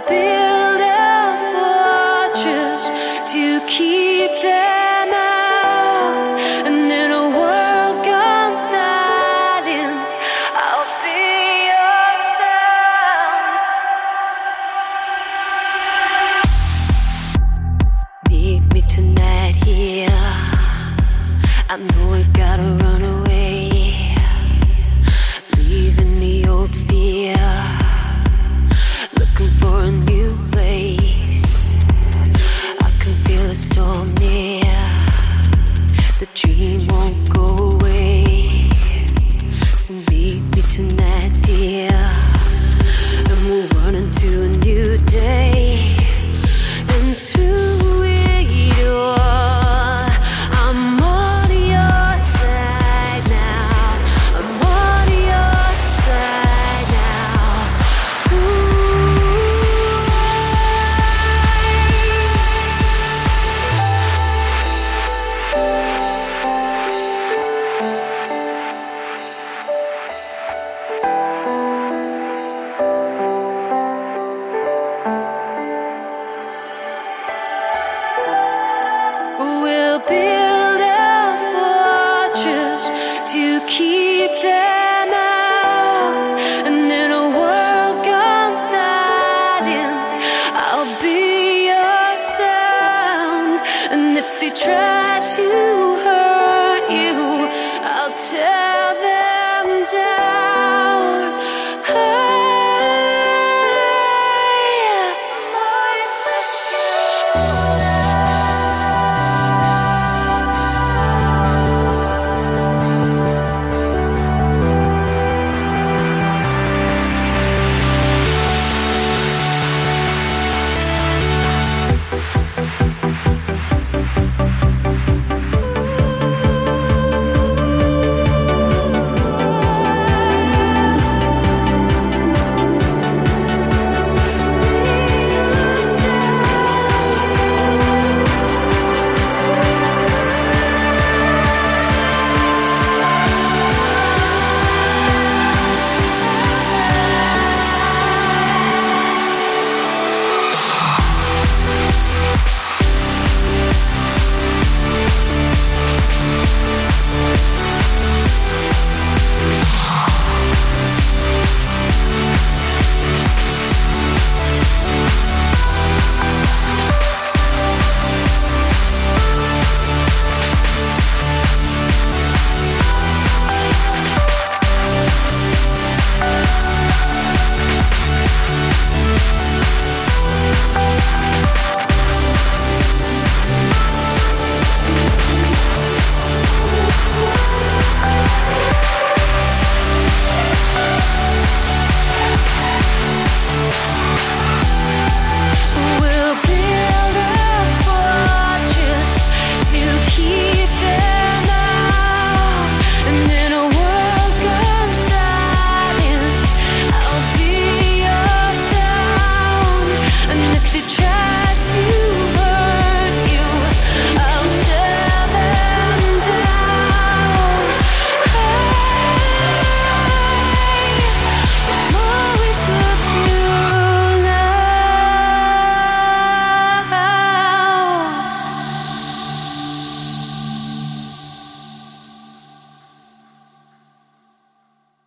build a fortress to keep them out. And in a world gone silent, I'll be your sound. Meet me tonight here. I know we gotta run away, leaving the old fear, looking for a new place. I can feel a storm near, the dream won't go away. So meet me tonight, dear, and we'll run into a new day. And through it all, I'm on your side now. I'm on your side now. Ooh. We'll build a fortress to keep them out. And in a world gone silent, I'll be your sound. And if they try to hurt you, I'll tell